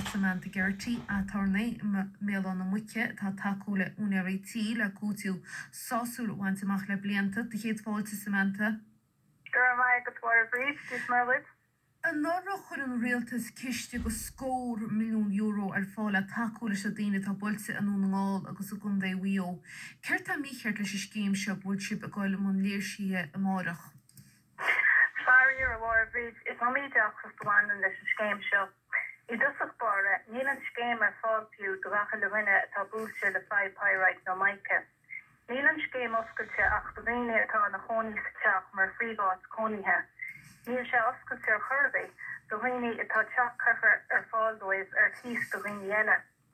Samantha Gertie a Tornay Melon na Muke tá takeúla únarití le cútiú sásúil bhaintach le blianta de chéad fáilte Samantha. Gur mai go war brief dis marlit. An nóra chur an réaltas ciste go scór milliún euro ar fála takeúla se daine tá builte an únáil agus a gundé wio. Ceir tá mícheart leis scéim se bhil si a gáil mún léirsíthe amárach. Farrier war brief is ma méideach goáin leis scéim seo. I dusach bare níl an scéim ar fápiú do gacha le winne tá búse le 5 pyrite no maike. Níl an scéim oscailte ach do bhéine atá na choní sa teach mar frígát coníthe. Níl sé oscailte ar churbé do bhéine atá teach chuchar ar fáildóibh ar tíos do bhéine eile.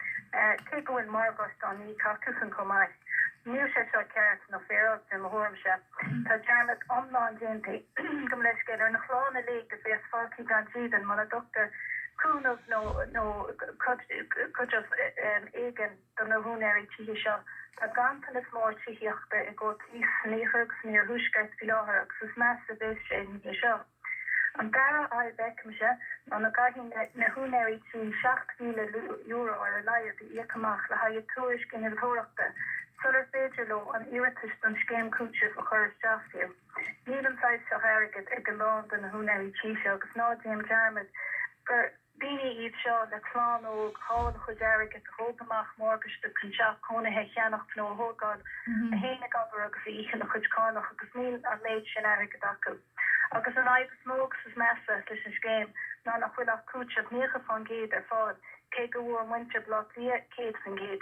Cé gohfuil margast an ní cactus an comáid. Níl sé seo ceart na féral de mahormse. Tá dearmad omláin déntaí gom leis géad ar na chlána lé go bhés fácií gan siad mar a doctor Cúnach no cujah éigen don na húnéirí tíhe seo. Tá gantan is mór tííochta I go tí snéhugs níor húsgart fi láthar agus is meas a bhés sé ní seo. An dara a beckham se an na gahin na húnéirí tí 7,000 euro ar a lair de iacamach le ha túris gin il thorachta. Suller féidirló an iritis don scéim cútse a chur stafiú. Níl an sais se harigid ag an lá den na húnéirí tí seo agus nádéim jarmad gur Bini iad seo le chlán ó cháil chudeirigh a hógamach mórgus de conseach cónathe cheannach nó hógáil a héna gabar agus íchan a chudcánach agus níl an méid sin airigh acu. Agus an aibh smógus is measa leis an scéim ná nach bhfuil ach cúteach nícha fan géad ar fád cé go bhfuair muinte blog lia céad fan géad.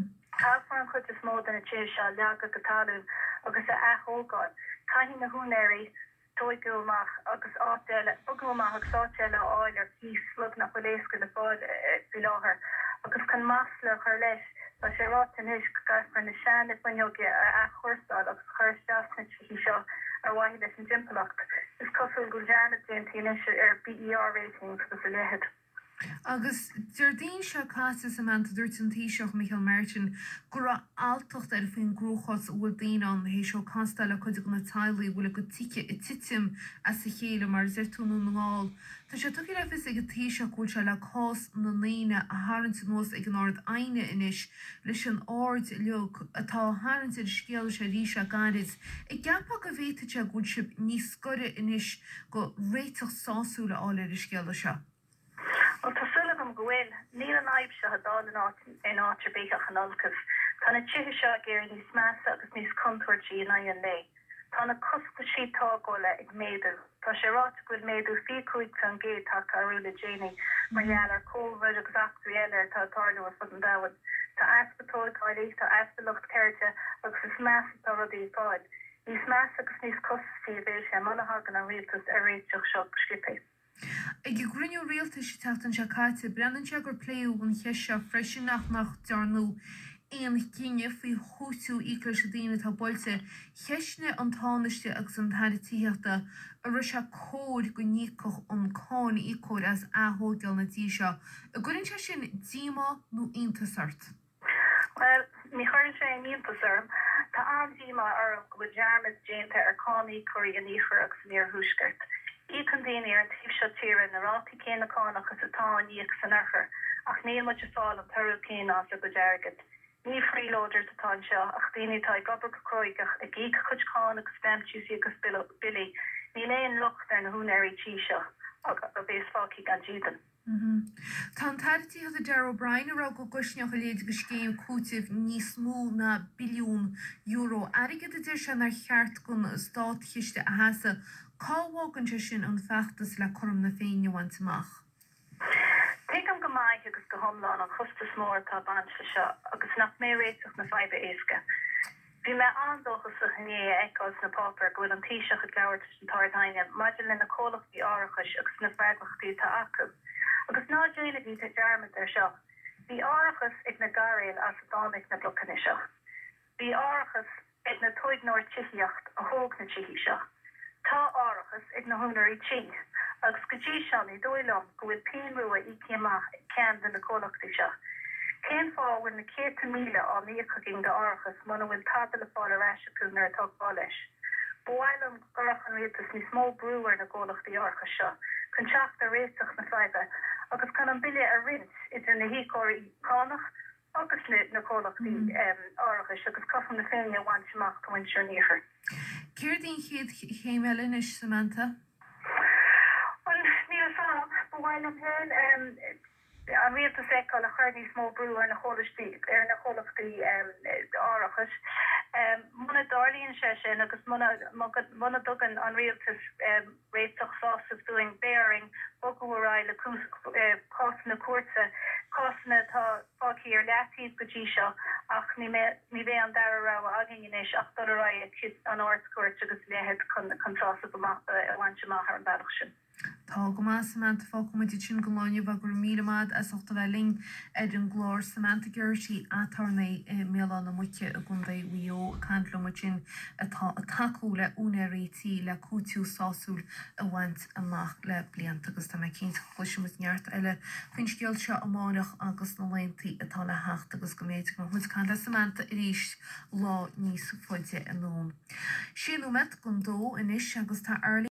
Táfar an chud is mód in a tíir seo leaga go talún agus a athógáil caihí na húnéirí Toigulmach agus áteile ugulmach agus áteile áil ar hís slug nach bhfuléisce le fáil fi láthair agus can masla chuir leis ba sé rátain is gasfar na seanna buneoge a chuirsáil agus chuir seaasna hí seo ar waithí leis an timpachcht. Is cosúil go dearna déantí inise ar BER ratings agus a lehead. Agus dúirdín seo cása Samantha dúirt an tíiseach Michael Merton gur altocht ar faoin grúchas bhfuil daon an hé seo constal a chuide go na tailaí bhfuil go tice I titim as sa chéile mar zirtúnú ngáil. Tá sé tuí le fis ag go tíiseach bhfuil se le cás na líine a háanta nós ag an áard aine inis leis an áard leog atá háanta scéal se ríise garid. I gceappa go bhhéite a gúil sib níos scoire inis go réiteach sáúla áir I scéala seo. Well, Tasula gom gwyn, níl an aib se hadal in átir beigach an olcaf. Tá na tíhe seo géir níos measa agus níos contúirtí in aon lei. Tá na costa sí tágóla ag méadú. Tá sé rát gwyl méadú fiúid an géad tá carúla Janie, mar dheall ar cóhfuid agus actú eile tá tarlú a fud an dawad. Tá aspatóid gáilí, tá aspalucht ceirte agus is measa tá rudí fáid. Níos measa agus níos costatí a bhéir sé manahagan an rialtas a réiteach seo scipe. Ag grinneú réalta sé teachtan se caite brean se gur pléú an cheise freisin nach dearnú éon cinenne faoi thuú ícle se daine tá boilte cheisne an táneiste agus an thairítííochta a ru se cód go nícoch an cáin ícóir as athógeal na tí seo. A gurinn se sin díma nó intasart. Well, ní chuann sé an intasarm, tá an díma ar go dearmad déanta ar cánaí choirí an íchar agus níor thuúsgart. I condéine ar an tíb seo tíre na rátaí céna cána agus atá níoch san achar, ach níl muid fáil an tarú céna as le go deargad. Ní freeloaders atá seo ach daoine tá gobar go croigach a gíic chuid cána agus stemtúsí agus bilí, ní léon lucht ar na húnéirí tí seo a bhés fácií gan jídan. Tá tairtí a Darrell O'Brien ará go gusneach a léad go scéim cútih níos mó na biliún euro. Aige a dir se nar cheart gon stát chiiste a hasa cáhágan sin an feachtas le chum na féinehhaintach. Te am go maiid agus go homláán an chustas mór tá banse seo agus nach mé réiteach na feibe éisce. Bhí me andóchas a chané eáils na pápar gohfuil an tíiseach a leabhart an tardaine, maidir le na cólachtaí áirechas agus na freidlachtaí tá acu. Agus ná déana bhí a dearmad ar seo. Bhí áirechas ag na garéil as a dánig na blocanna seo. Bhí áirechas ag na toidnóir tííocht a thóg na tíí seo. Tá áirechas ag na húnarí tí, agus go dtí seán I dóilm go bhfuil peanrua I céamach cean den na cólachtaí seo. Cén fáhfuil na 100,000 á níochagin de áirechas muna bhfuil tabla fáil aráisiú nar atá fáilis. Bhhailm garchan réaltas níos mó brúar na cólachtaí áirechas seo, chun teach a réiteach na feibe agus kann an bille a rint is in na hícóí cánach agus na cólachtaí áirichas agus cofan na féine bhaintach chuin seirníochar. Céirdín chiad chéimeilin is Samantha? Well, níl fá bhhail am hen an rialtas eáil a chuirdí smó brú ar na cholachtaí áirichas. Muna darlíonn sin agus muna dogan an rialtas réiteach sásamh doing bearing boguaráil le cosna cuasa cosna tá fácií ar leatíh go dtí seo ach ní bheith an darará agin ach dorá an áircuirt agus léhead chun trása go bhaintse maithar an bailach sin. Tá go más Samantha fácumid sin goláine bh gur míad as ochta bheling an glór Samantha Gertie atarna méán na muice a gunda bhío canlumu sin atá a taú le úna réití le cútiú sáúil a bhaint amach le blianta agus tá cinint chluisimas neart eile chuin scéil seo amánach agus na leontaí atá le hecht agus go méid go chuid can le Samantha i ríis lá níos foiide an nón. Sinú met gon dó inis agus tá